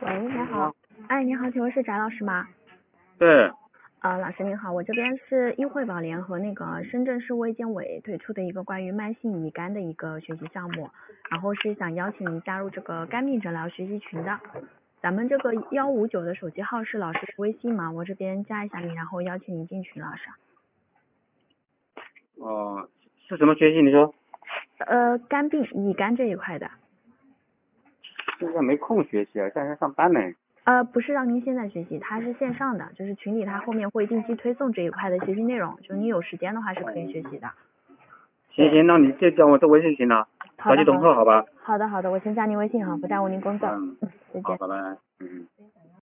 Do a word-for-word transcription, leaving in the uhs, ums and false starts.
喂，你好。哎，你好，请问是翟老师吗？ 对。 呃，老师您好，我这边是医惠保联和那个深圳市卫健委推出的一个关于慢性乙肝的一个学习项目，然后是想邀请您加入这个肝病诊疗学习群的。咱们这个幺五九的手机号是老师的微信吗？我这边加一下你，然后邀请您进群，老师。 哦，是什么学习？你说？ 呃，肝病乙肝这一块的。 现在没空学习啊，现在在上班呢。 呃，不是让您现在学习，它是线上的，就是群里它后面会定期推送这一块的学习内容，就你有时间的话是可以学习的。 行行，那你就加我这微信行了， 好的超级同课好吧？ 好的好的，我先加您微信哈，不耽误您工作。 嗯， 再见。 好，拜拜。嗯。